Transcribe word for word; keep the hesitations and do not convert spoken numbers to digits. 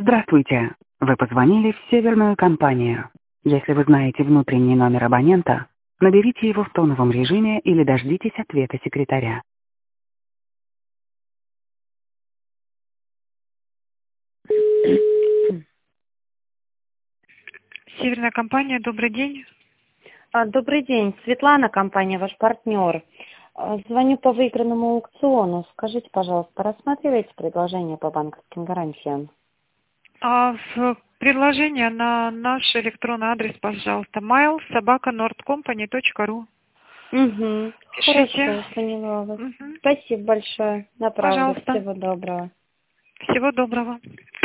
Здравствуйте. Вы позвонили в Северную компанию. Если вы знаете внутренний номер абонента, наберите его в тоновом режиме или дождитесь ответа секретаря. Северная компания, добрый день. А, Добрый день, Светлана, компания, ваш партнер. А, Звоню по выигранному аукциону. Скажите, пожалуйста, рассматриваете предложение по банковским гарантиям? А в предложение на наш электронный адрес, пожалуйста, mail собака nordcompany точка ру. Угу. Пишите. Хорошо, поняла вас. Мгм. Спасибо большое. Направду. Пожалуйста. Всего доброго. Всего доброго.